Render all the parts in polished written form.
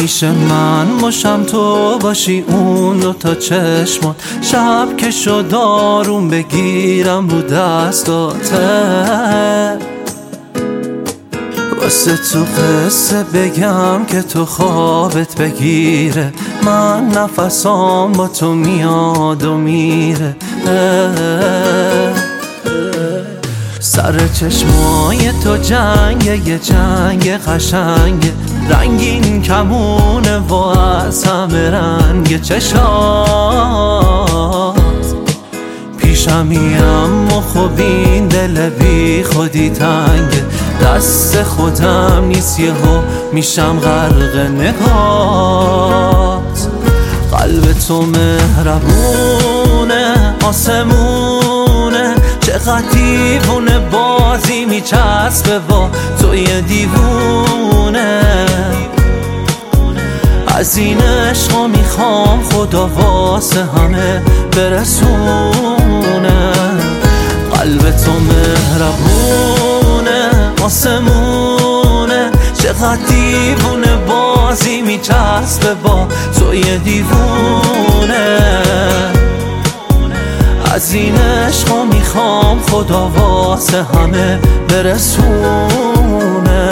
میشه من باشم تو باشی اون دوتا چشمات، شب که شد آروم بگیرم رو دستاته، واسه تو قصه بگم که تو خوابت بگیره، من نفسام با تو میاد و میره. سر چشمای تو جنگه، یه جنگ قشنگه، رنگین کمونه و از همه رنگ چشات، پیشمیم و خب این دل بی خودی تنگه، دست خودم نیست یهو میشم غرق نگات. قلب تو مهربونه، آسمونه، چقدر دیوونه بازی میچسبه با توی دیوونه. از این عشقا میخوام خدا واسه همه برسونه. قلب تو مهربونه، آسمونه، چقدر دیوونه بازی میچسبه با توی دیوونه. از این عشقا میخوام خدا واسه همه برسونه.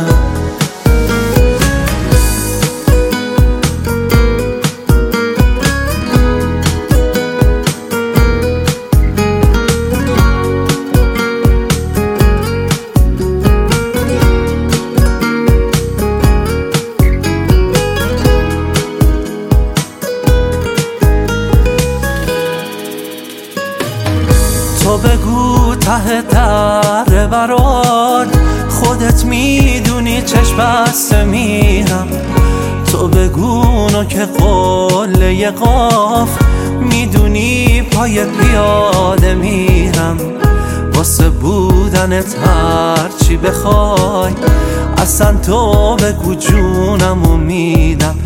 تو بگو ته در برات، خودت میدونی چشم بسته میرم. تو بگو نوک قله قاف، میدونی پای پیاده میرم. واسه بودنت هرچی بخوای، اصلا تو بگو جونمو میدم.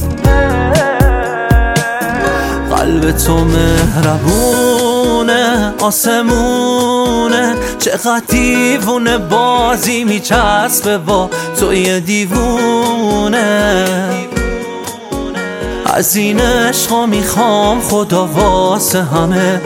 قلب تو مهربونه، آسمونه، چقدر دیوونه بازی میچسبه با توی دیوونه. از این عشقا میخوام خدا واسه همه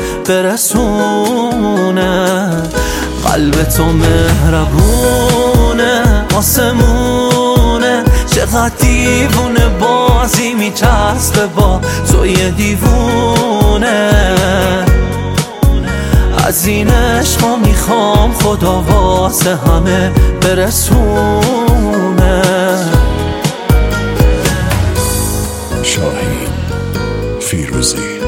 برسونه. قلب تو مهربونه، آسمونه، چقدر دیوونه بازی میچسبه با توی دیوونه. از این عشقا میخوام خدا واسه همه برسونه. شاهین فیروزی.